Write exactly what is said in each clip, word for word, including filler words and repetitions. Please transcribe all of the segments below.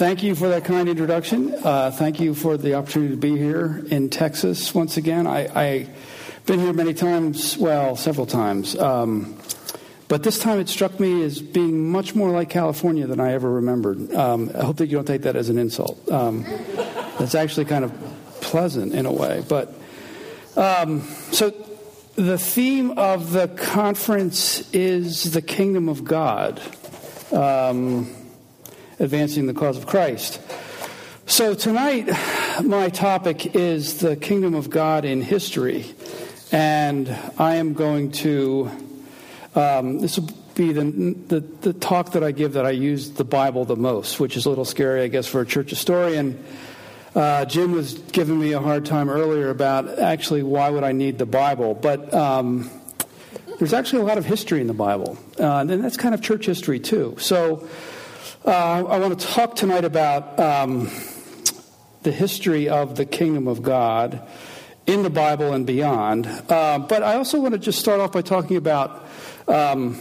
thank you for that kind introduction. Uh, thank you for the opportunity to be here in Texas once again. I, I've been here many times, well, several times. Um, but this time it struck me as being much more like California than I ever remembered. Um, I hope that you don't take that as an insult. Um, it's actually kind of pleasant in a way. But um, so the theme of the conference is the kingdom of God. Um Advancing the cause of Christ. So tonight, my topic is the kingdom of God in history. And I am going to, um, this will be the, the, the talk that I give that I use the Bible the most, which is a little scary, I guess, for a church historian. Uh, Jim was giving me a hard time earlier about actually why would I need the Bible. But um, there's actually a lot of history in the Bible. Uh, and that's kind of church history, too. So Uh, I want to talk tonight about um, the history of the kingdom of God in the Bible and beyond. Uh, but I also want to just start off by talking about um,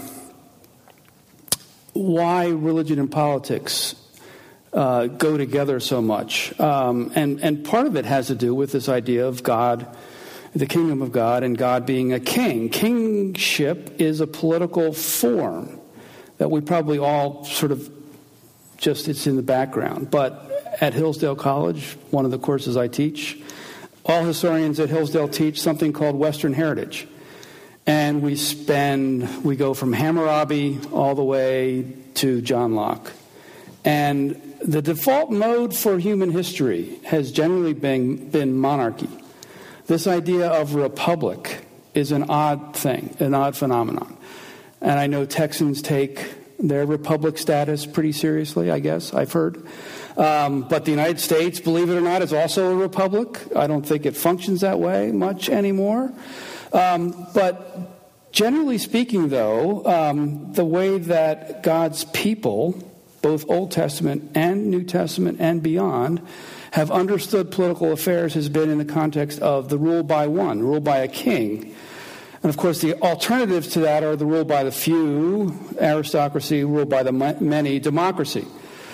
why religion and politics uh, go together so much. Um, and, and part of it has to do with this idea of God, the kingdom of God, and God being a king. Kingship is a political form that we probably all sort of just it's in the background. But at Hillsdale College, one of the courses I teach, all historians at Hillsdale teach something called Western Heritage. And we spend, we go from Hammurabi all the way to John Locke. And the default mode for human history has generally been, been monarchy. This idea of republic is an odd thing, an odd phenomenon. And I know Texans take their republic status pretty seriously, I guess, I've heard. Um, but the United States, believe it or not, is also a republic. I don't think it functions that way much anymore. Um, but generally speaking, though, um, the way that God's people, both Old Testament and New Testament and beyond, have understood political affairs has been in the context of the rule by one, rule by a king. And, of course, the alternatives to that are the rule by the few, aristocracy, rule by the many, democracy.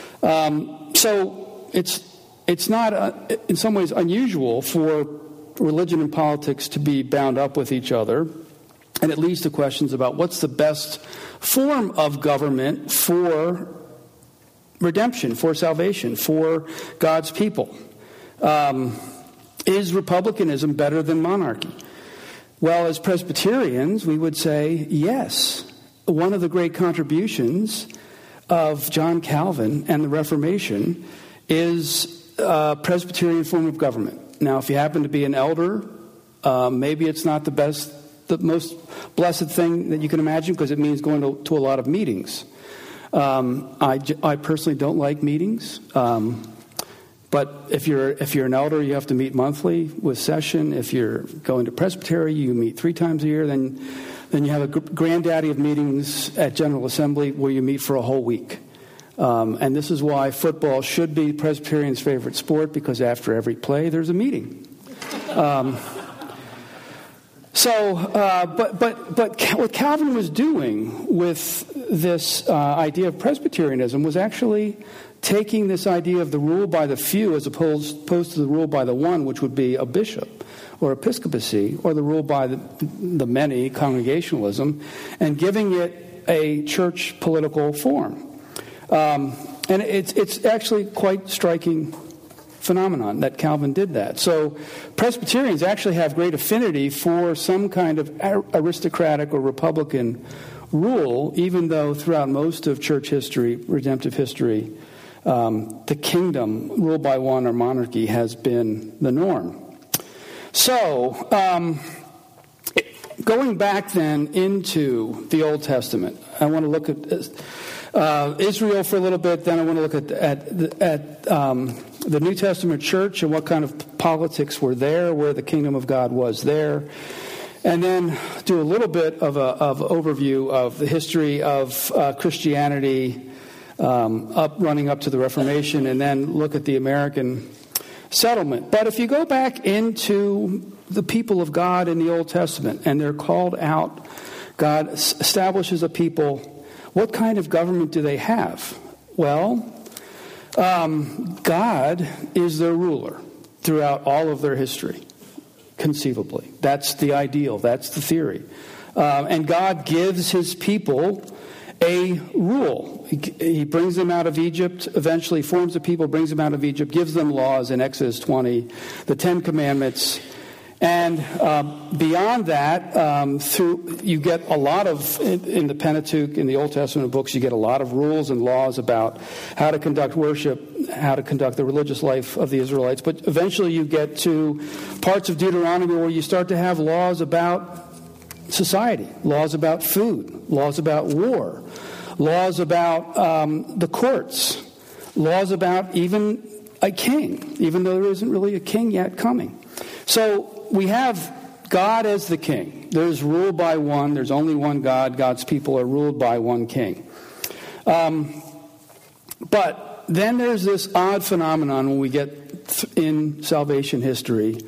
Um, so it's it's not, uh, in some ways, unusual for religion and politics to be bound up with each other. And it leads to questions about what's the best form of government for redemption, for salvation, for God's people. Um, is republicanism better than monarchy? Well, as Presbyterians, we would say yes. One of the great contributions of John Calvin and the Reformation is a Presbyterian form of government. Now, if you happen to be an elder, uh, maybe it's not the best, the most blessed thing that you can imagine because it means going to, to a lot of meetings. Um, I, I personally don't like meetings. Um But if you're if you're an elder, you have to meet monthly with session. If you're going to presbytery, you meet three times a year. Then, then you have a granddaddy of meetings at General Assembly where you meet for a whole week. Um, and this is why football should be Presbyterians' favorite sport, because after every play, there's a meeting. Um, so, uh, but but but what Calvin was doing with this uh, idea of Presbyterianism was actually taking this idea of the rule by the few as opposed, opposed to the rule by the one, which would be a bishop or episcopacy, or the rule by the, the many, congregationalism, and giving it a church political form. Um, and it's, it's actually quite striking phenomenon that Calvin did that. So Presbyterians actually have great affinity for some kind of aristocratic or republican rule, even though throughout most of church history, redemptive history, Um, the kingdom, ruled by one or monarchy, has been the norm. So, um, going back then into the Old Testament, I want to look at uh, Israel for a little bit. Then I want to look at at, at um, the New Testament church and what kind of politics were there, where the kingdom of God was there, and then do a little bit of a of overview of the history of uh, Christianity. Um, up running up to the Reformation, and then look at the American settlement. But if you go back into the people of God in the Old Testament, and they're called out, God establishes a people. What kind of government do they have? Well, Um, God is their ruler throughout all of their history, conceivably. That's the ideal. That's the theory. Uh, and God gives his people a rule. He, he brings them out of Egypt, eventually forms a people, brings them out of Egypt, gives them laws in Exodus twenty, the Ten Commandments. And uh, beyond that, um, through you get a lot of, in, in the Pentateuch, in the Old Testament books, you get a lot of rules and laws about how to conduct worship, how to conduct the religious life of the Israelites. But eventually you get to parts of Deuteronomy where you start to have laws about society, laws about food, laws about war, laws about um, the courts, laws about even a king, even though there isn't really a king yet coming. So we have God as the king. There's rule by one. There's only one God. God's people are ruled by one king. Um, but then there's this odd phenomenon when we get th- in salvation history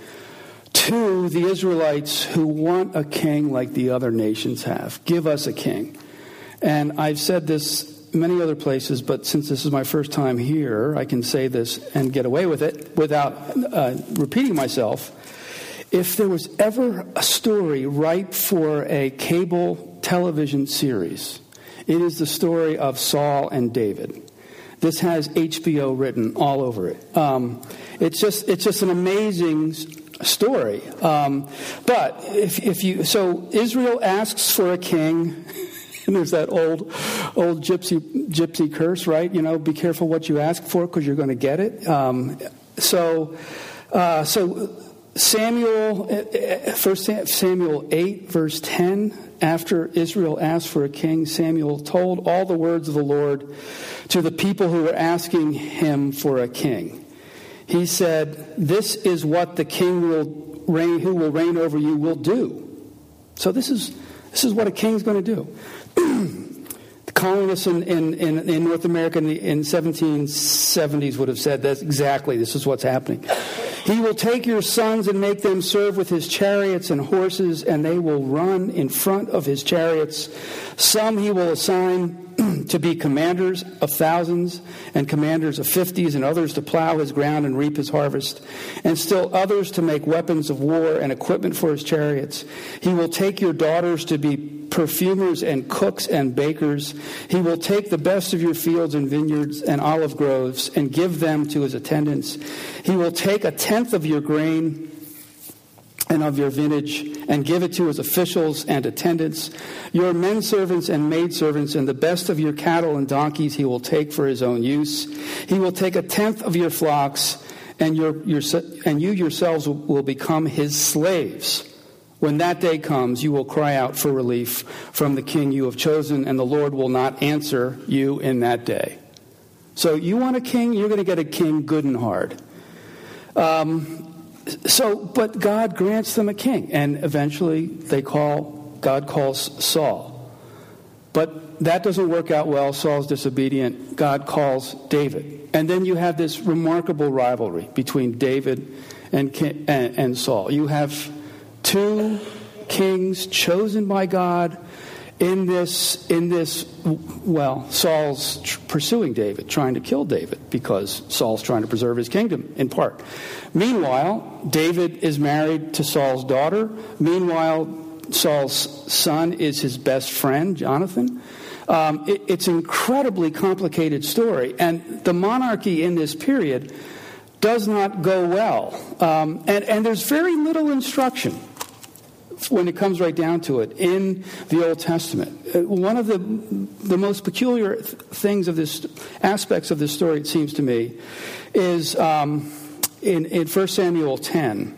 to the Israelites who want a king like the other nations have. Give us a king. And I've said this many other places, but since this is my first time here, I can say this and get away with it without uh, repeating myself. If there was ever a story ripe for a cable television series, it is the story of Saul and David. This has H B O written all over it. Um, it's just it's just an amazing story. Um, but if if you so Israel asks for a king, and there's that old old gypsy gypsy curse, right? You know, be careful what you ask for because you're going to get it. Um, so uh, so. Samuel, First Samuel eight, verse ten, after Israel asked for a king, Samuel told all the words of the Lord to the people who were asking him for a king. He said, "This is what the king will reign, who will reign over you will do." So this is this is what a king's going to do. The colonists in, in, in, in North America in the in seventeen seventies would have said that's exactly this is what's happening. He will take your sons and make them serve with his chariots and horses, and they will run in front of his chariots. Some he will assign to be commanders of thousands and commanders of fifties, and others to plow his ground and reap his harvest, and still others to make weapons of war and equipment for his chariots. He will take your daughters to be perfumers and cooks and bakers. He will take the best of your fields and vineyards and olive groves and give them to his attendants. He will take a tenth of your grain and of your vintage and give it to his officials and attendants. Your men servants and maid servants and the best of your cattle and donkeys he will take for his own use. He will take a tenth of your flocks, and your, your and you yourselves will become his slaves. When that day comes, you will cry out for relief from the king you have chosen, and the Lord will not answer you in that day. So you want a king, you're going to get a king good and hard. Um, so, but God grants them a king, and eventually they call, God calls Saul. But that doesn't work out well. Saul's disobedient. God calls David. And then you have this remarkable rivalry between David and, and, and Saul. You have two kings chosen by God in this, in this, well, Saul's tr- pursuing David, trying to kill David, because Saul's trying to preserve his kingdom, in part. Meanwhile, David is married to Saul's daughter. Meanwhile, Saul's son is his best friend, Jonathan. Um, it, it's an incredibly complicated story, and the monarchy in this period does not go well. Um, and, and there's very little instruction when it comes right down to it in the Old Testament. Uh, one of the the most peculiar th- things of this, aspects of this story, it seems to me, is um, in, in First Samuel ten,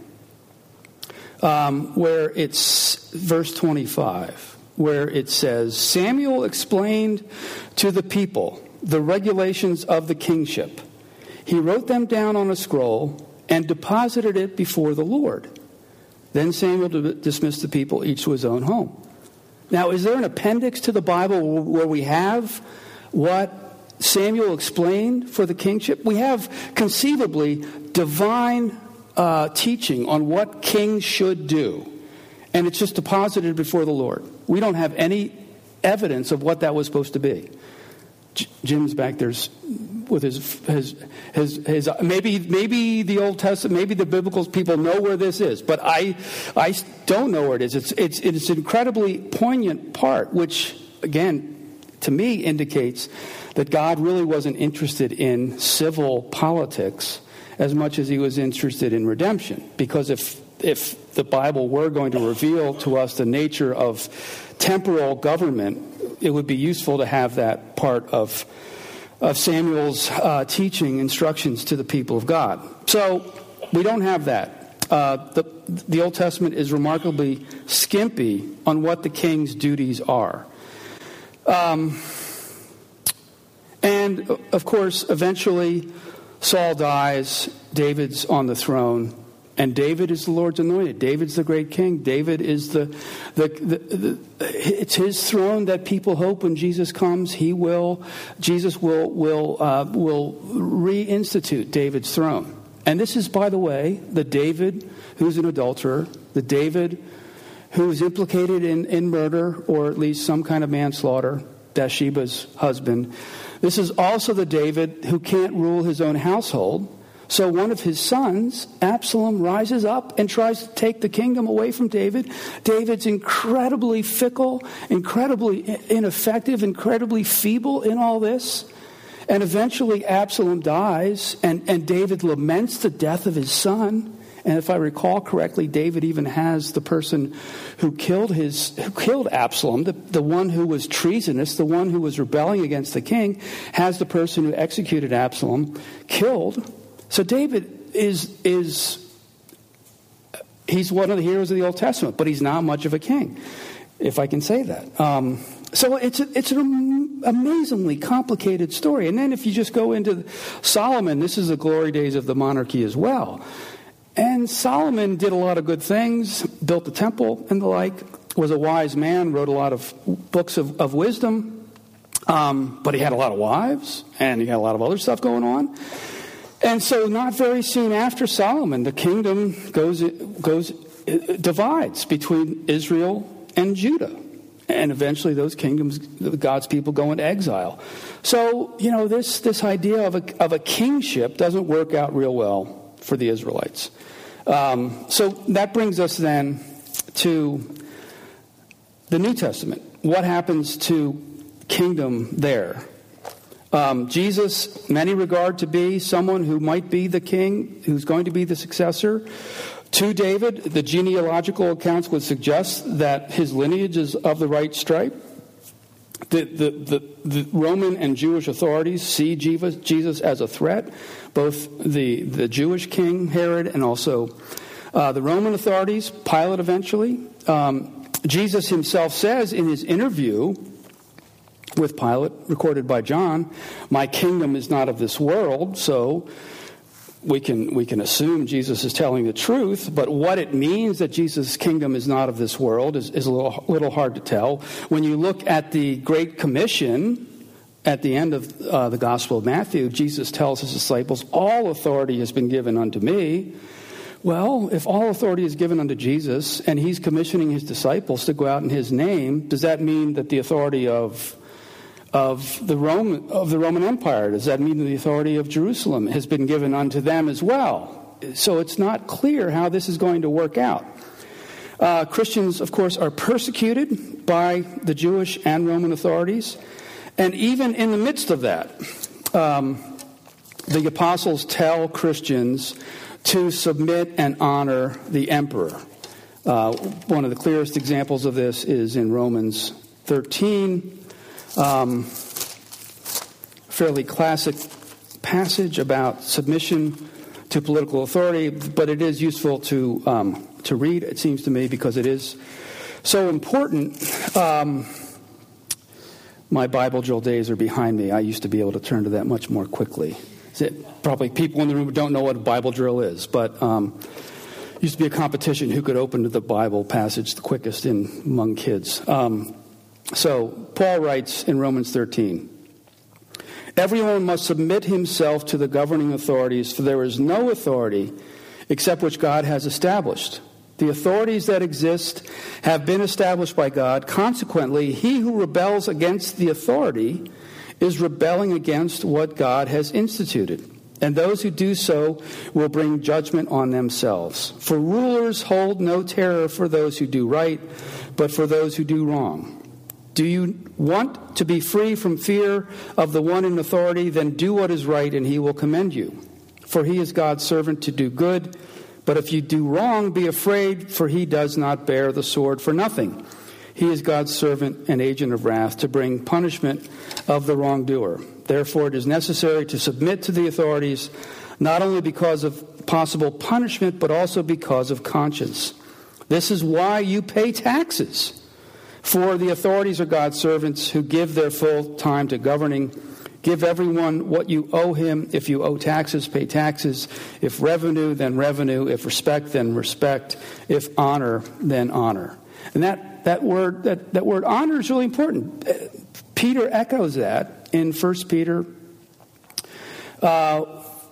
um, where it's verse twenty-five, where it says, Samuel explained to the people the regulations of the kingship. He wrote them down on a scroll and deposited it before the Lord. Then Samuel dismissed the people, each to his own home. Now, is there an appendix to the Bible where we have what Samuel explained for the kingship? We have conceivably divine uh, teaching on what kings should do, and it's just deposited before the Lord. We don't have any evidence of what that was supposed to be. Jim's back there's with his his his, his maybe maybe the Old Testament, maybe the biblical people know where this is, but I I don't know where it is. It's it's it's an incredibly poignant part, which again to me indicates that God really wasn't interested in civil politics as much as he was interested in redemption. Because if if the Bible were going to reveal to us the nature of temporal government, it would be useful to have that part of of Samuel's uh, teaching instructions to the people of God. So we don't have that. Uh, the the Old Testament is remarkably skimpy on what the king's duties are. Um, and of course, eventually, Saul dies. David's on the throne. And David is the Lord's anointed. David's the great king. David is the, the, the, the, it's his throne that people hope when Jesus comes, he will, Jesus will, will, uh, will reinstitute David's throne. And this is, by the way, the David who's an adulterer, the David who is implicated in, in murder or at least some kind of manslaughter, Bathsheba's husband. This is also the David who can't rule his own household. So one of his sons, Absalom, rises up and tries to take the kingdom away from David. David's incredibly fickle, incredibly ineffective, incredibly feeble in all this. And eventually Absalom dies, and, and David laments the death of his son. And if I recall correctly, David even has the person who killed his who killed Absalom, the, the one who was treasonous, the one who was rebelling against the king, has the person who executed Absalom killed. So David is, is he's one of the heroes of the Old Testament, but he's not much of a king, if I can say that. Um, so it's a, it's an amazingly complicated story. And then if you just go into Solomon, this is the glory days of the monarchy as well. And Solomon did a lot of good things, built the temple and the like, was a wise man, wrote a lot of books of, of wisdom, um, but he had a lot of wives, and he had a lot of other stuff going on. And so not very soon after Solomon, the kingdom goes goes divides between Israel and Judah. And eventually those kingdoms, God's people, go into exile. So, you know, this this idea of a, of a kingship doesn't work out real well for the Israelites. Um, so that brings us then to the New Testament. What happens to kingdom there? Um, Jesus, many regard to be someone who might be the king, who's going to be the successor to David. The genealogical accounts would suggest that his lineage is of the right stripe. The, the, the, the Roman and Jewish authorities see Jesus, Jesus as a threat, both the, the Jewish king, Herod, and also uh, the Roman authorities, Pilate eventually. Um, Jesus himself says in his interview with Pilate, recorded by John, "My kingdom is not of this world." So we can we can assume Jesus is telling the truth, but what it means that Jesus' kingdom is not of this world is, is a little, little hard to tell. When you look at the Great Commission at the end of uh, the Gospel of Matthew, Jesus tells his disciples, "All authority has been given unto me." Well, if all authority is given unto Jesus and he's commissioning his disciples to go out in his name, does that mean that the authority of Of the Roman of the Roman Empire? Does that mean the authority of Jerusalem has been given unto them as well? So it's not clear how this is going to work out. Uh, Christians, of course, are persecuted by the Jewish and Roman authorities, and even in the midst of that, um, the apostles tell Christians to submit and honor the emperor. Uh, one of the clearest examples of this is in Romans thirteen. Um, fairly classic passage about submission to political authority, but it is useful to um, to read, it seems to me, because it is so important. Um, my Bible drill days are behind me. I used to be able to turn to that much more quickly. Probably people in the room don't know what a Bible drill is, but um, it used to be a competition who could open to the Bible passage the quickest in among kids. Um, So, Paul writes in Romans thirteen, "Everyone must submit himself to the governing authorities, for there is no authority except which God has established. The authorities that exist have been established by God. Consequently, he who rebels against the authority is rebelling against what God has instituted. And those who do so will bring judgment on themselves. For rulers hold no terror for those who do right, but for those who do wrong. Do you want to be free from fear of the one in authority? Then do what is right, and he will commend you. For he is God's servant to do good. But if you do wrong, be afraid, for he does not bear the sword for nothing. He is God's servant and agent of wrath to bring punishment of the wrongdoer. Therefore, it is necessary to submit to the authorities, not only because of possible punishment, but also because of conscience. This is why you pay taxes. For the authorities are God's servants who give their full time to governing. Give everyone what you owe him. If you owe taxes, pay taxes. If revenue, then revenue. If respect, then respect. If honor, then honor. And that, that word that, that word honor is really important. Peter echoes that in First Peter uh,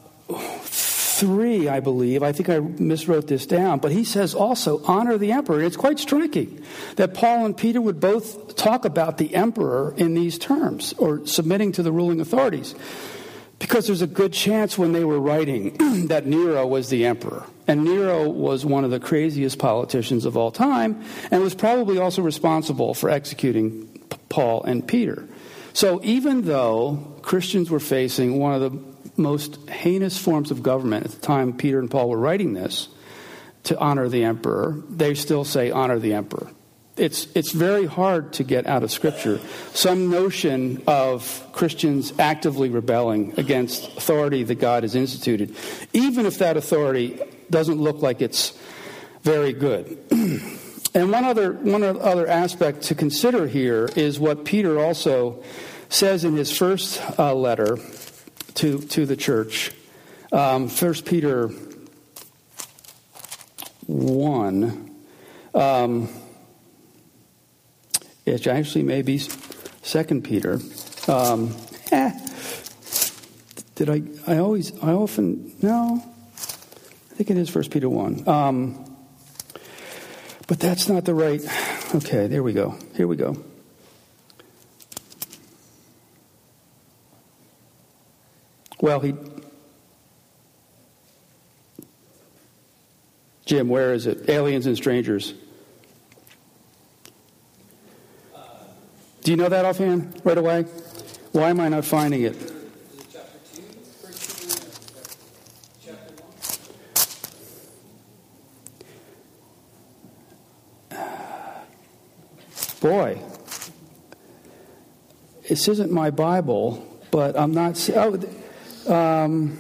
three, I believe. I think I miswrote this down. But he says also, honor the emperor. And it's quite striking that Paul and Peter would both talk about the emperor in these terms, or submitting to the ruling authorities. Because there's a good chance when they were writing that Nero was the emperor. And Nero was one of the craziest politicians of all time, and was probably also responsible for executing Paul and Peter. So even though Christians were facing one of the most heinous forms of government at the time Peter and Paul were writing this, to honor the emperor, they still say honor the emperor. It's it's very hard to get out of Scripture some notion of Christians actively rebelling against authority that God has instituted, even if that authority doesn't look like it's very good. And one other one other aspect to consider here is what Peter also says in his first uh, letter to to the church, um, First Peter one. Um, It actually may be Second Peter. Um, eh, did I? I always. I often. No. I think it is First Peter one. Um, but that's not the right. Okay. There we go. Here we go. Well, he. Jim, where is it? Aliens and Strangers. Do you know that offhand right away? Why am I not finding it? Boy, this isn't my Bible, but I'm not. Oh, um,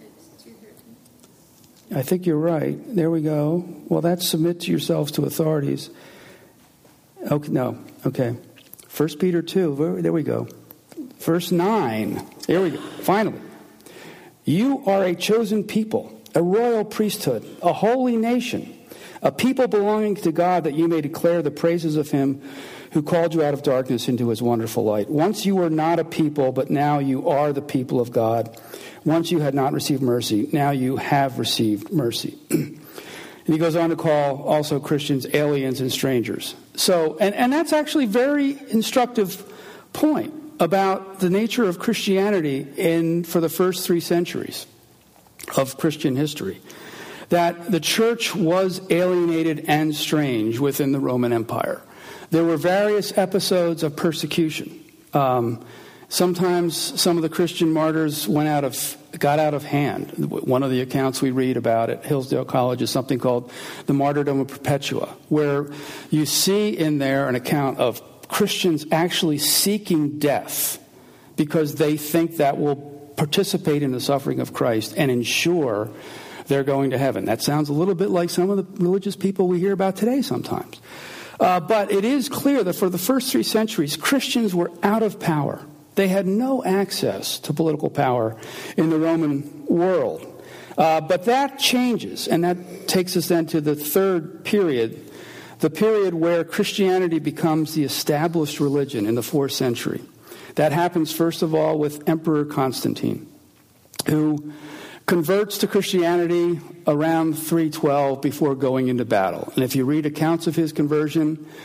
I think you're right. There we go. Well, that's submit to yourselves to authorities. Okay, no, okay. First Peter two, there we go. Verse nine, there we go. Finally, you are a chosen people, a royal priesthood, a holy nation, a people belonging to God, that you may declare the praises of him who called you out of darkness into his wonderful light. Once you were not a people, but now you are the people of God. Once you had not received mercy, now you have received mercy. And he goes on to call also Christians aliens and strangers. So, and, and that's actually a very instructive point about the nature of Christianity in for the first three centuries of Christian history. That the church was alienated and strange within the Roman Empire. There were various episodes of persecution. Um, sometimes some of the Christian martyrs went out of got out of hand. One of the accounts we read about at Hillsdale College is something called the Martyrdom of Perpetua, where you see in there an account of Christians actually seeking death because they think that will participate in the suffering of Christ and ensure they're going to heaven. That sounds a little bit like some of the religious people we hear about today sometimes. Uh, but it is clear that for the first three centuries, Christians were out of power. They had no access to political power in the Roman world. Uh, but that changes, and that takes us then to the third period, the period where Christianity becomes the established religion in the fourth century. That happens, first of all, with Emperor Constantine, who converts to Christianity around three twelve before going into battle. And if you read accounts of his conversion,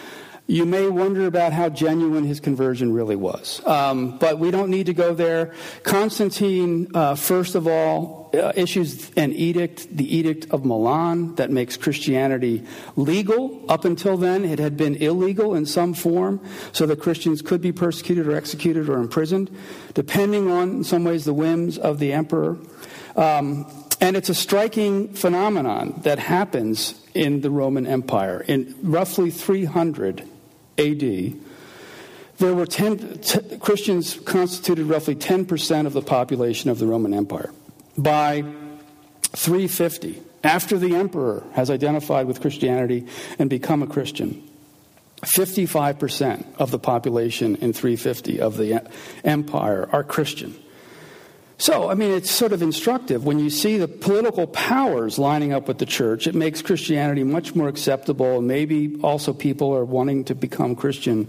You may wonder about how genuine his conversion really was. Um, but we don't need to go there. Constantine, uh, first of all, uh, issues an edict, the Edict of Milan, that makes Christianity legal. Up until then, it had been illegal in some form, so that Christians could be persecuted or executed or imprisoned, depending on, in some ways, the whims of the emperor. Um, and it's a striking phenomenon that happens in the Roman Empire. In roughly three hundred A D, there were ten, t- Christians constituted roughly ten percent of the population of the Roman Empire. By three fifty, after the emperor has identified with Christianity and become a Christian, fifty-five percent of the population in three fifty of the empire are Christian. So, I mean, it's sort of instructive. When you see the political powers lining up with the church, it makes Christianity much more acceptable. And maybe also people are wanting to become Christian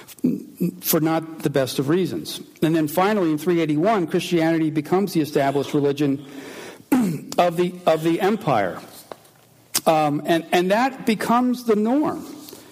for not the best of reasons. And then finally, in three eighty-one, Christianity becomes the established religion of the of the empire. Um, and, and that becomes the norm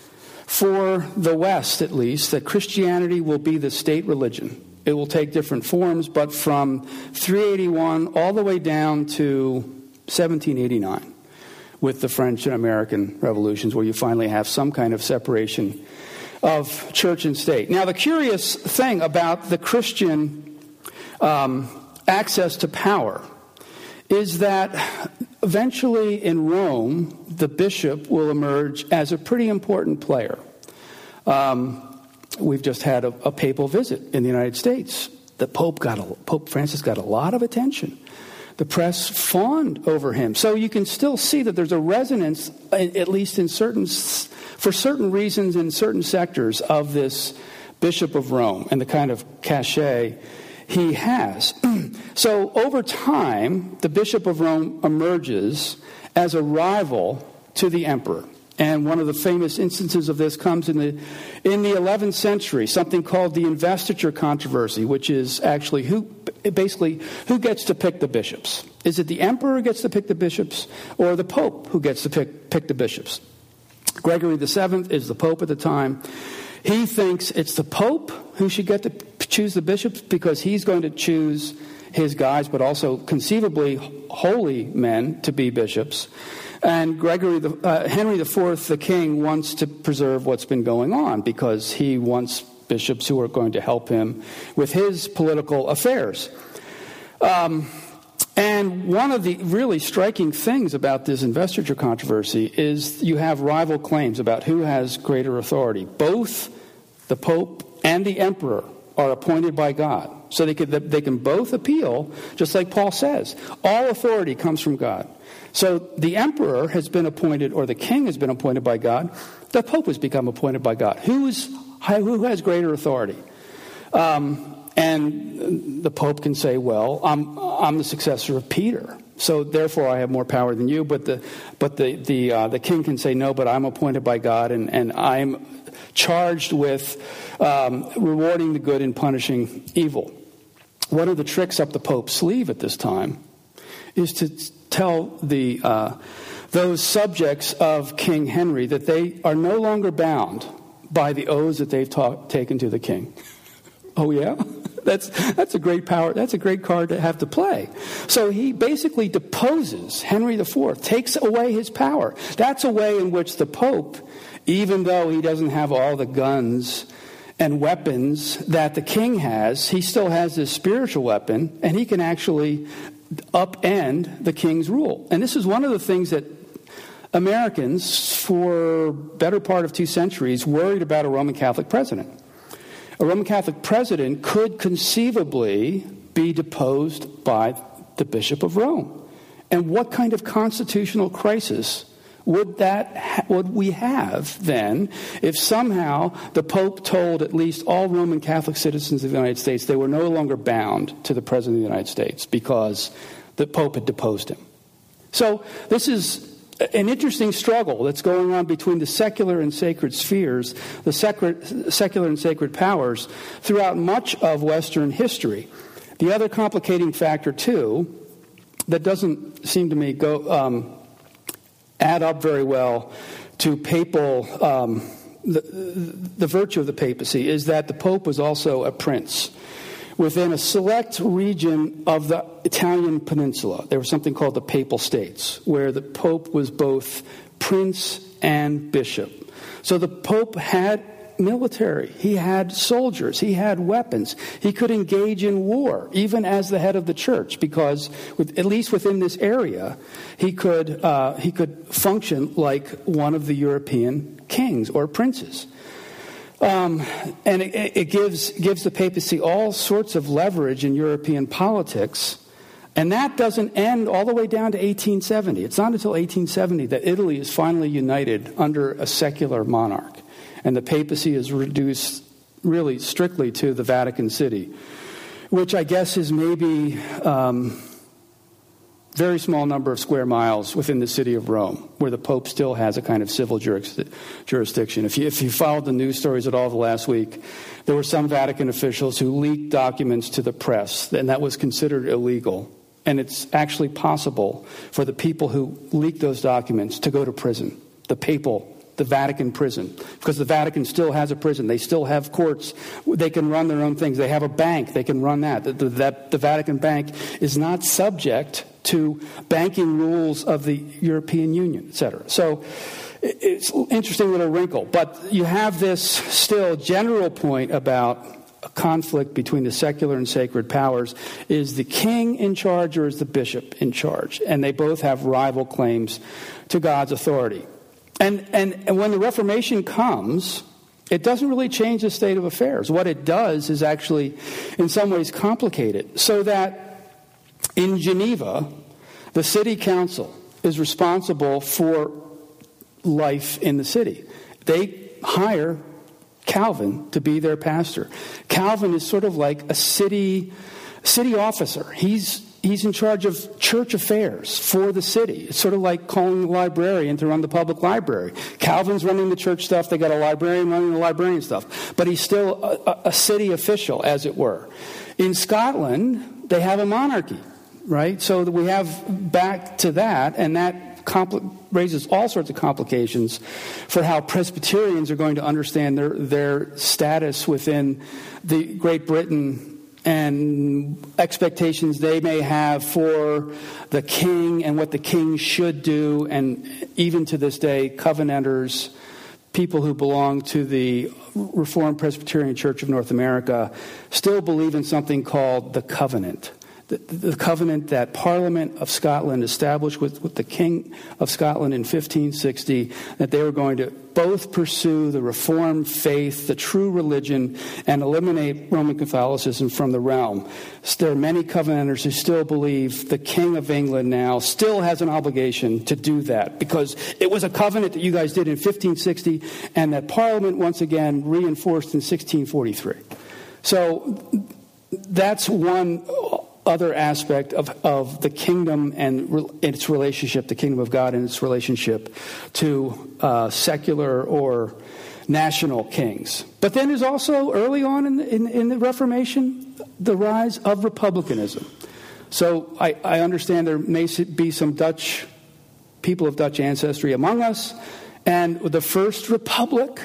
for the West, at least, that Christianity will be the state religion. It will take different forms, but from three eighty-one all the way down to seventeen eighty-nine, with the French and American revolutions, where you finally have some kind of separation of church and state. Now, the curious thing about the Christian um, access to power is that eventually in Rome, the bishop will emerge as a pretty important player. Um We've just had a, a papal visit in the United States. The Pope got a, Pope Francis got a lot of attention. The press fawned over him. So you can still see that there's a resonance, at least in certain, for certain reasons in certain sectors, of this Bishop of Rome and the kind of cachet he has. So over time, the Bishop of Rome emerges as a rival to the emperor. And one of the famous instances of this comes in the in the eleventh century, something called the investiture controversy, which is actually who basically who gets to pick the bishops. Is it the emperor who gets to pick the bishops, or the pope who gets to pick pick the bishops? Gregory the Seventh is the pope at the time. He thinks it's the pope who should get to choose the bishops because he's going to choose his guys, but also conceivably holy men to be bishops. And Gregory, the, uh, Henry the Fourth, the king, wants to preserve what's been going on because he wants bishops who are going to help him with his political affairs. Um, and one of the really striking things about this investiture controversy is you have rival claims about who has greater authority. Both the Pope and the Emperor are appointed by God. So they can, they can both appeal, just like Paul says. All authority comes from God. So the emperor has been appointed, or the king has been appointed by God. The pope has become appointed by God. Who's, who has greater authority? Um, and the pope can say, well, I'm, I'm the successor of Peter, so therefore I have more power than you. But the but the the, uh, the king can say, no, but I'm appointed by God, and, and I'm charged with um, rewarding the good and punishing evil. One of the tricks up the pope's sleeve at this time is to tell the uh, those subjects of King Henry that they are no longer bound by the oaths that they've ta- taken to the king. Oh yeah, that's that's a great power. That's a great card to have to play. So he basically deposes Henry the Fourth, takes away his power. That's a way in which the Pope, even though he doesn't have all the guns and weapons that the king has, he still has this spiritual weapon, and he can actually upend the king's rule. And this is one of the things that Americans, for better part of two centuries, worried about a Roman Catholic president. A Roman Catholic president could conceivably be deposed by the Bishop of Rome. And what kind of constitutional crisis would that ha- would we have then if somehow the Pope told at least all Roman Catholic citizens of the United States they were no longer bound to the President of the United States because the Pope had deposed him? So this is an interesting struggle that's going on between the secular and sacred spheres, the sacred, secular and sacred powers throughout much of Western history. The other complicating factor, too, that doesn't seem to me go um, add up very well to papal um, the, the virtue of the papacy is that the Pope was also a prince within a select region of the Italian peninsula. There was something called the Papal States, where the Pope was both prince and bishop. So the Pope had military, he had soldiers, he had weapons. He could engage in war, even as the head of the church, because with, at least within this area, he could uh, he could function like one of the European kings or princes. Um, and it, it gives gives the papacy all sorts of leverage in European politics. And that doesn't end all the way down to eighteen seventy. It's not until eighteen seventy that Italy is finally united under a secular monarch. And the papacy is reduced really strictly to the Vatican City, which I guess is maybe um, very small number of square miles within the city of Rome, where the Pope still has a kind of civil juris- jurisdiction. If you, if you followed the news stories at all the last week, there were some Vatican officials who leaked documents to the press, and that was considered illegal. And it's actually possible for the people who leaked those documents to go to prison, the papal the Vatican prison, because the Vatican still has a prison. They still have courts. They can run their own things. They have a bank. They can run that. The, the, that, the Vatican Bank is not subject to banking rules of the European Union, et cetera. So it's an interesting little wrinkle. But you have this still general point about a conflict between the secular and sacred powers. Is the king in charge or is the bishop in charge? And they both have rival claims to God's authority. And, and and when the Reformation comes, it doesn't really change the state of affairs. What it does is actually, in some ways, complicate it. So that in Geneva, the city council is responsible for life in the city. They hire Calvin to be their pastor. Calvin is sort of like a city city officer. He's He's in charge of church affairs for the city. It's sort of like calling the librarian to run the public library. Calvin's running the church stuff. They got a librarian running the librarian stuff. But he's still a, a city official, as it were. In Scotland, they have a monarchy, right? So we have back to that, and that compl- raises all sorts of complications for how Presbyterians are going to understand their, their status within the Great Britain and expectations they may have for the king and what the king should do. And even to this day, Covenanters, people who belong to the Reformed Presbyterian Church of North America, still believe in something called the covenant. The, the covenant that Parliament of Scotland established with, with the King of Scotland in fifteen sixty, that they were going to both pursue the Reformed faith, the true religion, and eliminate Roman Catholicism from the realm. There are many Covenanters who still believe the King of England now still has an obligation to do that, because it was a covenant that you guys did in fifteen sixty, and that Parliament once again reinforced in sixteen forty-three. So that's one other aspect of, of the kingdom and re, its relationship, the kingdom of God and its relationship to uh, secular or national kings. But then there's also, early on in the, in, in the Reformation, the rise of republicanism. So I, I understand there may be some Dutch, people of Dutch ancestry among us, and the first republic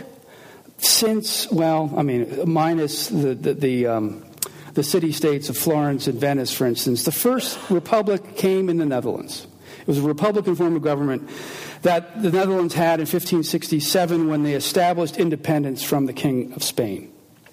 since, well, I mean, minus the, the, the um, the city-states of Florence and Venice, for instance, the first republic came in the Netherlands. It was a republican form of government that the Netherlands had in fifteen sixty-seven when they established independence from the King of Spain.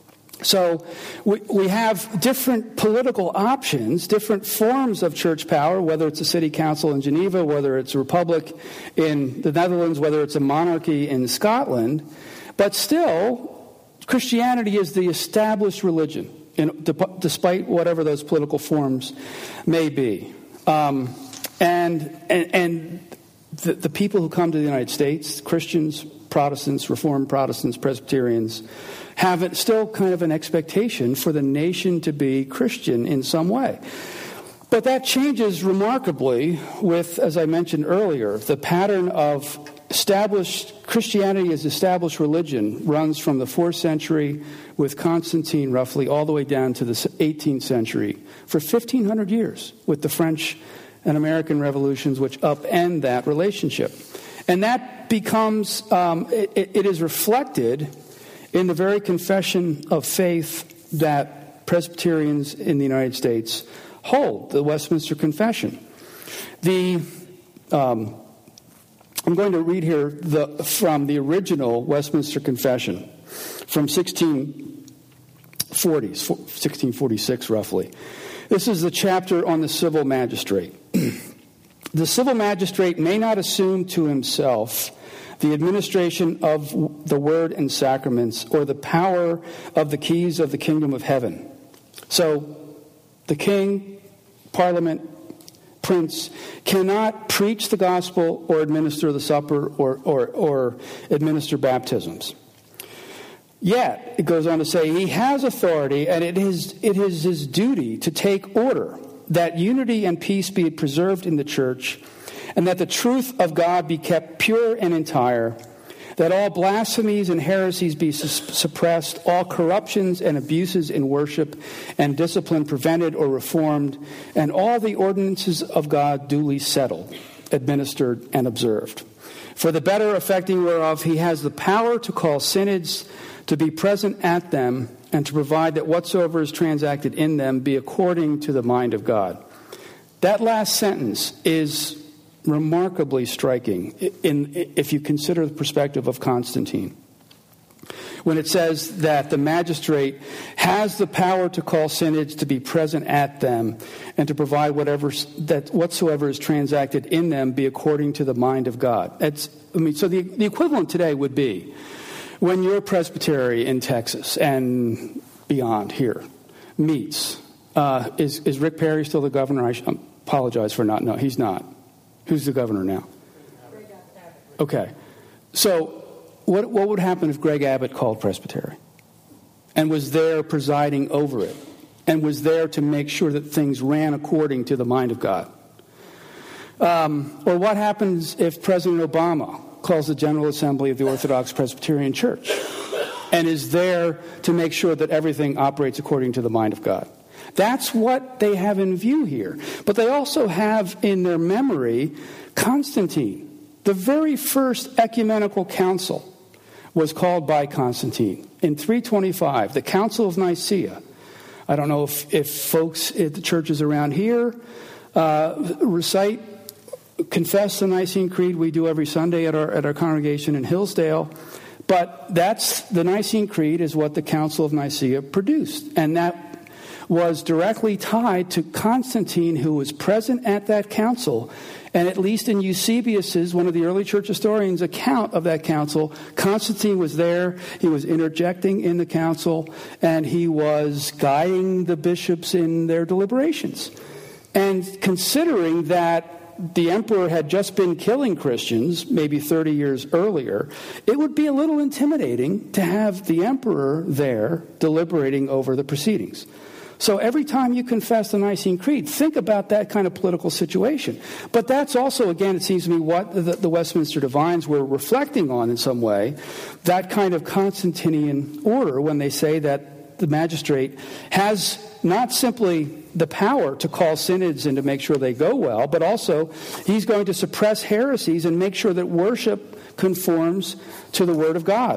So we, we have different political options, different forms of church power, whether it's a city council in Geneva, whether it's a republic in the Netherlands, whether it's a monarchy in Scotland. But still, Christianity is the established religion, in, despite whatever those political forms may be. Um, and and, and the, the people who come to the United States, Christians, Protestants, Reformed Protestants, Presbyterians, have it still kind of an expectation for the nation to be Christian in some way. But that changes remarkably with, as I mentioned earlier, the pattern of established Christianity as established religion runs from the fourth century with Constantine roughly all the way down to the eighteenth century for fifteen hundred years with the French and American revolutions, which upend that relationship. And that becomes, um, it, it is reflected in the very confession of faith that Presbyterians in the United States hold, the Westminster Confession. The um, I'm going to read here the, from the original Westminster Confession from sixteen forties, sixteen forty-six roughly. This is the chapter on the civil magistrate. The civil magistrate may not assume to himself the administration of the word and sacraments or the power of the keys of the kingdom of heaven. So the king, parliament, prince cannot preach the gospel or administer the supper or, or, or administer baptisms. Yet, it goes on to say, he has authority, and it is, it is his duty to take order that unity and peace be preserved in the church, and that the truth of God be kept pure and entire, that all blasphemies and heresies be suppressed, all corruptions and abuses in worship and discipline prevented or reformed, and all the ordinances of God duly settled, administered, and observed. For the better effecting whereof he has the power to call synods, to be present at them, and to provide that whatsoever is transacted in them be according to the mind of God. That last sentence is remarkably striking in, if you consider the perspective of Constantine. When it says that the magistrate has the power to call synods, to be present at them, and to provide whatever that whatsoever is transacted in them be according to the mind of God. That's, I mean, so the, the equivalent today would be when your presbytery in Texas and beyond here meets. Uh, is, is Rick Perry still the governor? I apologize for not knowing. He's not. Who's the governor now? Okay. So what what would happen if Greg Abbott called Presbytery and was there presiding over it and was there to make sure that things ran according to the mind of God? Um, or what happens if President Obama calls the General Assembly of the Orthodox Presbyterian Church and is there to make sure that everything operates according to the mind of God? That's what they have in view here. But they also have in their memory Constantine. The very first ecumenical council was called by Constantine in three twenty-five, the Council of Nicaea. I don't know if, if folks at the churches around here uh, recite, confess the Nicene Creed. We do every Sunday at our, at our congregation in Hillsdale. But that's the Nicene Creed is what the Council of Nicaea produced. And that was directly tied to Constantine, who was present at that council. And at least in Eusebius's, one of the early church historians' account of that council, Constantine was there, he was interjecting in the council, and he was guiding the bishops in their deliberations. And considering that the emperor had just been killing Christians, maybe thirty years earlier, it would be a little intimidating to have the emperor there deliberating over the proceedings. So every time you confess the Nicene Creed, think about that kind of political situation. But that's also, again, it seems to me, what the, the Westminster Divines were reflecting on in some way, that kind of Constantinian order when they say that the magistrate has not simply the power to call synods and to make sure they go well, but also he's going to suppress heresies and make sure that worship conforms to the Word of God.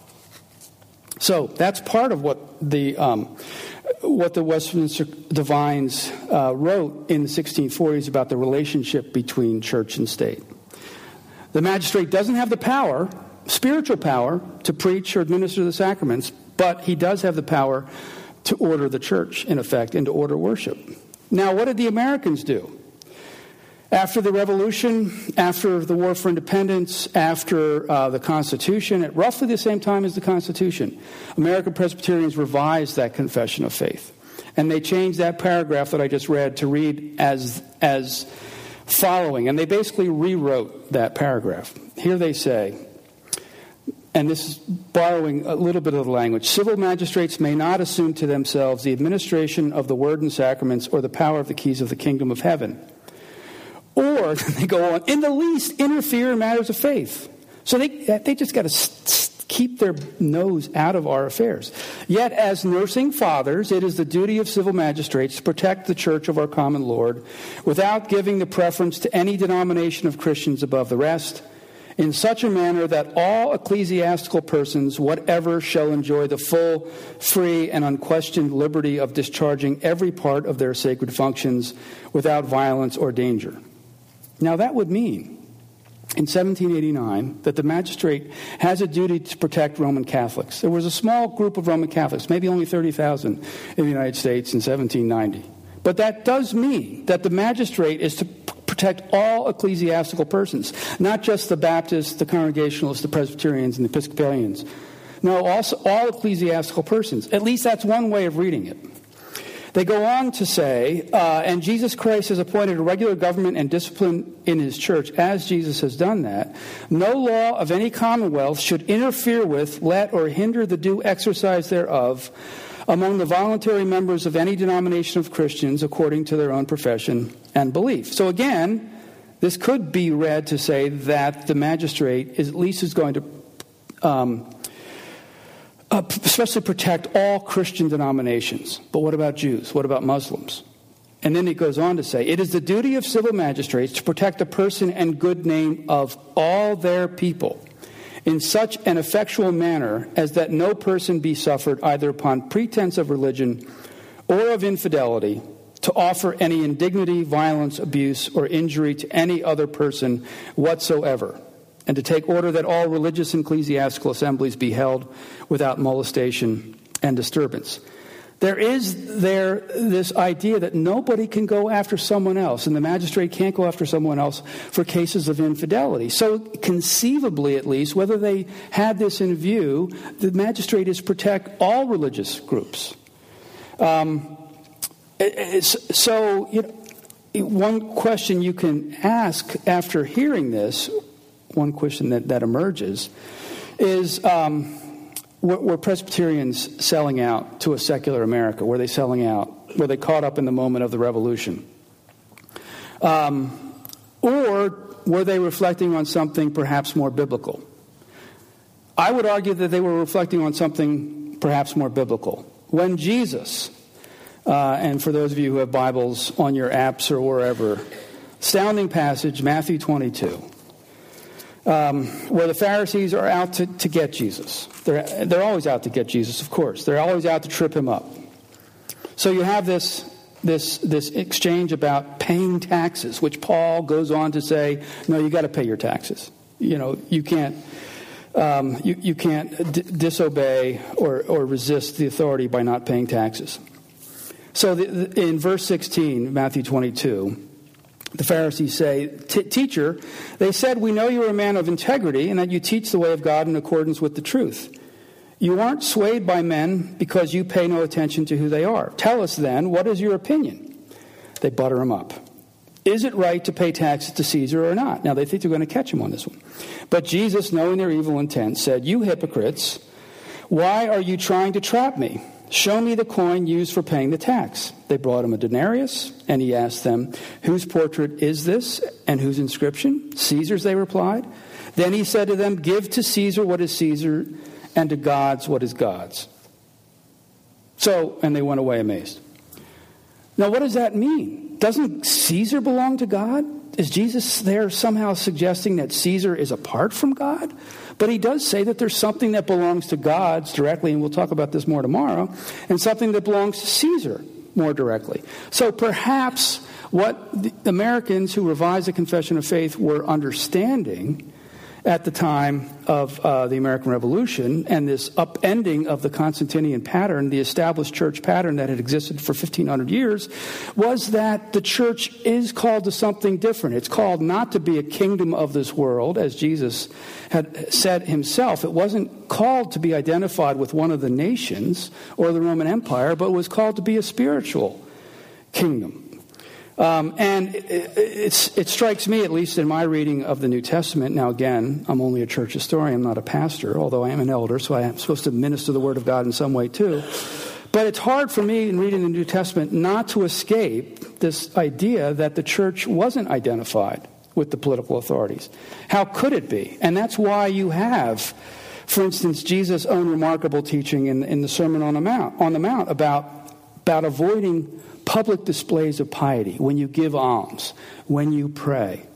So that's part of what the um, what the Westminster Divines uh, wrote in the sixteen forties about the relationship between church and state. The magistrate doesn't have the power, spiritual power, to preach or administer the sacraments, but he does have the power to order the church, in effect, and to order worship. Now, what did the Americans do? After the Revolution, after the War for Independence, after uh, the Constitution, at roughly the same time as the Constitution, American Presbyterians revised that confession of faith. And they changed that paragraph that I just read to read as, as following. And they basically rewrote that paragraph. Here they say, and this is borrowing a little bit of the language, civil magistrates may not assume to themselves the administration of the word and sacraments or the power of the keys of the kingdom of heaven. Or, they go on, in the least interfere in matters of faith. So they they just got to st- keep their nose out of our affairs. Yet, as nursing fathers, it is the duty of civil magistrates to protect the church of our common Lord without giving the preference to any denomination of Christians above the rest. in such a manner that all ecclesiastical persons, whatever, shall enjoy the full, free, and unquestioned liberty of discharging every part of their sacred functions without violence or danger. Now that would mean, in seventeen eighty-nine, that the magistrate has a duty to protect Roman Catholics. There was a small group of Roman Catholics, maybe only thirty thousand in the United States in seventeen ninety. But that does mean that the magistrate is to protect all ecclesiastical persons, not just the Baptists, the Congregationalists, the Presbyterians, and the Episcopalians. No, also all ecclesiastical persons. At least that's one way of reading it. They go on to say, uh, and Jesus Christ has appointed a regular government and discipline in his church, as Jesus has done that. No law of any commonwealth should interfere with, let, or hinder the due exercise thereof among the voluntary members of any denomination of Christians according to their own profession and belief. So again, this could be read to say that the magistrate is at least is going to um, Uh, especially protect all Christian denominations. But what about Jews? What about Muslims? And then it goes on to say, it is the duty of civil magistrates to protect the person and good name of all their people in such an effectual manner as that no person be suffered either upon pretense of religion or of infidelity to offer any indignity, violence, abuse, or injury to any other person whatsoever, and to take order that all religious and ecclesiastical assemblies be held without molestation and disturbance. There is there this idea that nobody can go after someone else, and the magistrate can't go after someone else for cases of infidelity. So conceivably, at least, whether they had this in view, the magistrate is to protect all religious groups. Um, it's, so, you know, one question you can ask after hearing this, one question that, that emerges, is um, were, were Presbyterians selling out to a secular America? Were they selling out? Were they caught up in the moment of the revolution? Um, or were they reflecting on something perhaps more biblical? I would argue that they were reflecting on something perhaps more biblical. When Jesus, uh, and for those of you who have Bibles on your apps or wherever, astounding passage, Matthew twenty-two. Um, where the Pharisees are out to, to get Jesus. They're, they're always out to get Jesus, of course. They're always out to trip him up. So you have this, this, this exchange about paying taxes, which Paul goes on to say, no, you got to pay your taxes. You know, you can't, um, you, you can't d- disobey or, or resist the authority by not paying taxes. So the, the, in verse sixteen, Matthew twenty-two, the Pharisees say, Teacher, they said, we know you're a man of integrity and that you teach the way of God in accordance with the truth. You aren't swayed by men because you pay no attention to who they are. Tell us then, what is your opinion? They butter him up. Is it right to pay taxes to Caesar or not? Now, they think they're going to catch him on this one. But Jesus, knowing their evil intent, said, You hypocrites, why are you trying to trap me? Show me the coin used for paying the tax. They brought him a denarius, and he asked them, Whose portrait is this, and whose inscription? Caesar's, they replied. Then he said to them, Give to Caesar what is Caesar, and to God's what is God's. So, and they went away amazed. Now, what does that mean? Doesn't Caesar belong to God? Is Jesus there somehow suggesting that Caesar is apart from God? But he does say that there's something that belongs to God directly, and we'll talk about this more tomorrow, and something that belongs to Caesar more directly. So perhaps what the Americans who revised the Confession of Faith were understanding at the time of uh, the American Revolution and this upending of the Constantinian pattern, the established church pattern that had existed for fifteen hundred years, was that the church is called to something different. It's called not to be a kingdom of this world, as Jesus had said himself. It wasn't called to be identified with one of the nations or the Roman Empire, but was called to be a spiritual kingdom. Um, and it, it's, it strikes me, at least in my reading of the New Testament, now again, I'm only a church historian, I'm not a pastor, although I am an elder, so I am supposed to minister the Word of God in some way too. But it's hard for me in reading the New Testament not to escape this idea that the church wasn't identified with the political authorities. How could it be? And that's why you have, for instance, Jesus' own remarkable teaching in, in the Sermon on the Mount, on the Mount about, about avoiding public displays of piety, when you give alms, when you pray.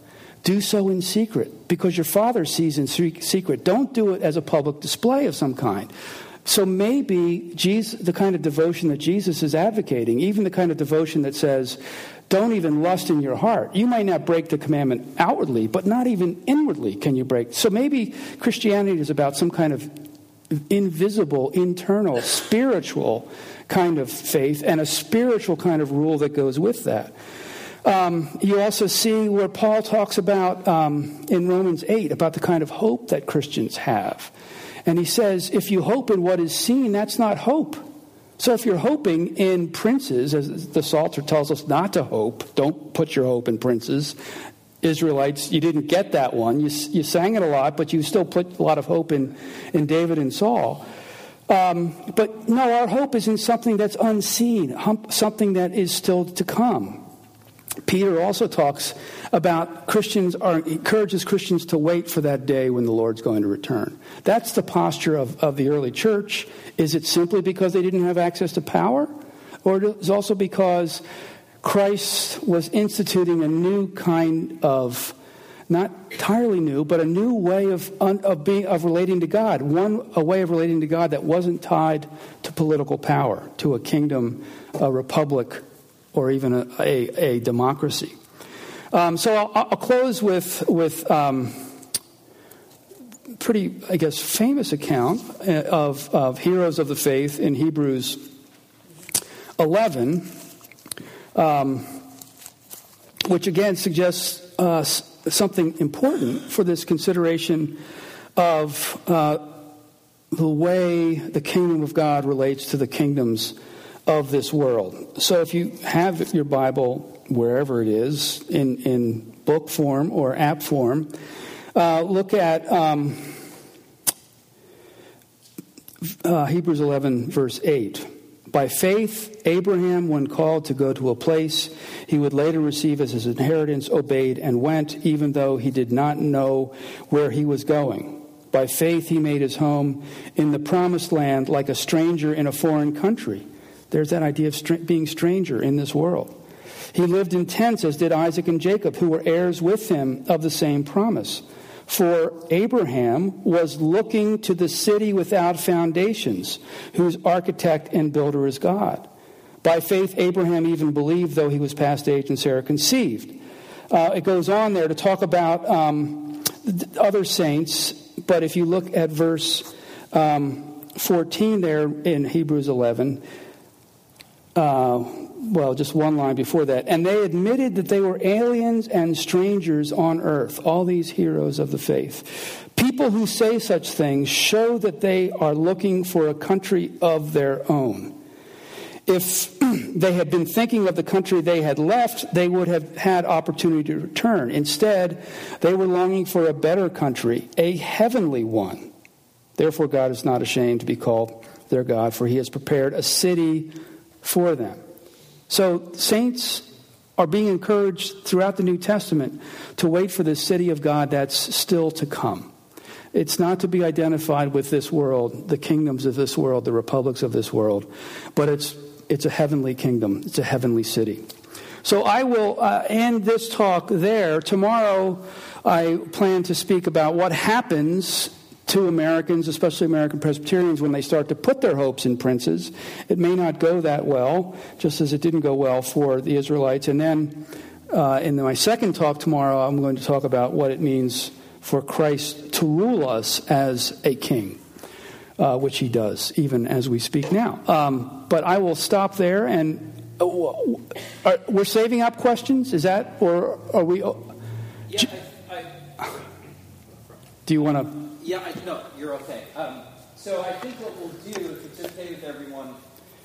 do so in secret, because your Father sees in secret. Don't do it as a public display of some kind. So maybe Jesus, the kind of devotion that Jesus is advocating, even the kind of devotion that says, don't even lust in your heart. You might not break the commandment outwardly, but not even inwardly can you break. So maybe Christianity is about some kind of invisible, internal, spiritual kind of faith, and a spiritual kind of rule that goes with that. Um, you also see where Paul talks about um, in Romans eight about the kind of hope that Christians have. And he says, if you hope in what is seen, that's not hope. So if you're hoping in princes, as the Psalter tells us not to hope, don't put your hope in princes. Israelites, you didn't get that one. You, you sang it a lot, but you still put a lot of hope in, in David and Saul. Um, but no, our hope is in something that's unseen, something that is still to come. Peter also talks about Christians, or encourages Christians to wait for that day when the Lord's going to return. That's the posture of, of the early church. Is it simply because they didn't have access to power? Or is it also because Christ was instituting a new kind of, not entirely new, but a new way of of being of relating to God. One a way of relating to God that wasn't tied to political power, to a kingdom, a republic, or even a, a, a democracy. Um, so I'll, I'll close with with um, pretty, I guess, famous account of, of heroes of the faith in Hebrews eleven, um, which again suggests uh, something important for this consideration of uh, the way the kingdom of God relates to the kingdoms of this world. So if you have your Bible wherever it is, in, in book form or app form, uh, look at um, uh, Hebrews eleven, verse eight. By faith, Abraham, when called to go to a place he would later receive as his inheritance, obeyed and went, even though he did not know where he was going. By faith, he made his home in the promised land like a stranger in a foreign country. There's that idea of str- being stranger in this world. He lived in tents, as did Isaac and Jacob, who were heirs with him of the same promise. For Abraham was looking to the city without foundations, whose architect and builder is God. By faith, Abraham even believed, though he was past age and Sarah conceived. Uh, it goes on there to talk about um, other saints, but if you look at verse um, fourteen there in Hebrews eleven, Uh, well, just one line before that. And they admitted that they were aliens and strangers on earth, all these heroes of the faith. People who say such things show that they are looking for a country of their own. If they had been thinking of the country they had left, they would have had opportunity to return. Instead, they were longing for a better country, a heavenly one. Therefore, God is not ashamed to be called their God, for he has prepared a city for them. So saints are being encouraged throughout the New Testament to wait for this city of God that's still to come. It's not to be identified with this world, the kingdoms of this world, the republics of this world, but it's it's a heavenly kingdom. It's a heavenly city. So I will uh, end this talk there. Tomorrow I plan to speak about what happens to Americans, especially American Presbyterians, when they start to put their hopes in princes. It may not go that well, just as it didn't go well for the Israelites. And then uh, in my second talk tomorrow, I'm going to talk about what it means for Christ to rule us as a king, uh, which he does, even as we speak now. Um, but I will stop there, and uh, are, we're saving up questions? Is that, or are we... Yeah, I, I, do you want to... Yeah, I, no, you're okay. Um, so I think what we'll do, if it's okay with everyone,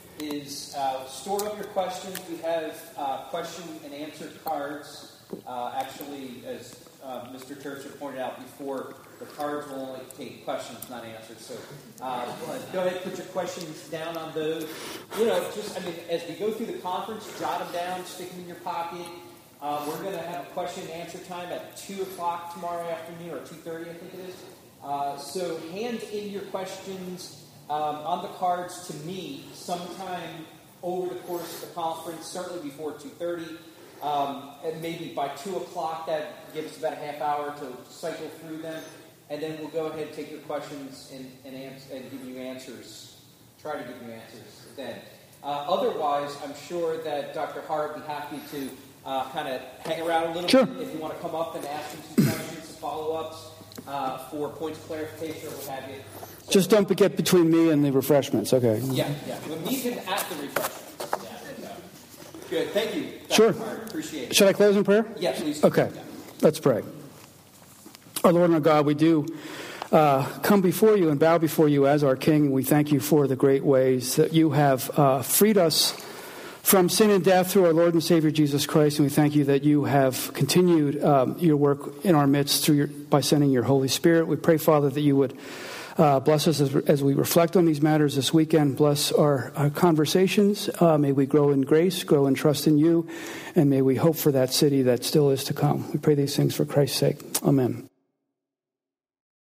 is uh, store up your questions. We have uh, question and answer cards. Uh, actually, as uh, Mister Churcher pointed out before, the cards will only take questions, not answers. So uh, go ahead, put your questions down on those. You know, just, I mean, as we go through the conference, jot them down, stick them in your pocket. Uh, we're going to have a question and answer time at two o'clock tomorrow afternoon, or two thirty, I think it is. Uh, so hand in your questions um, on the cards to me sometime over the course of the conference, certainly before two thirty. Um, and maybe by two o'clock, that gives us about a half hour to cycle through them. And then we'll go ahead and take your questions and, and, ans- and give you answers. Try to give you answers then. Uh, otherwise, I'm sure that Doctor Hart would be happy to uh, kind of hang around a little sure. bit if you want to come up and ask him some questions, some follow-ups uh, for points of clarification or what have you. So, just don't get between me and the refreshments, okay? Yeah, yeah. We'll meet him at the refreshments. Yeah, good. Thank you, Doctor Sure. Hart. Appreciate it. Should I close in prayer? Yeah, please. Okay. Let's pray. Our Lord and our God, we do uh, come before you and bow before you as our King. We thank you for the great ways that you have uh, freed us from sin and death through our Lord and Savior Jesus Christ. And we thank you that you have continued um, your work in our midst through your, by sending your Holy Spirit. We pray, Father, that you would uh, bless us as, as we reflect on these matters this weekend. Bless our, our conversations. Uh, may we grow in grace, grow in trust in you, and may we hope for that city that still is to come. We pray these things for Christ's sake. Amen.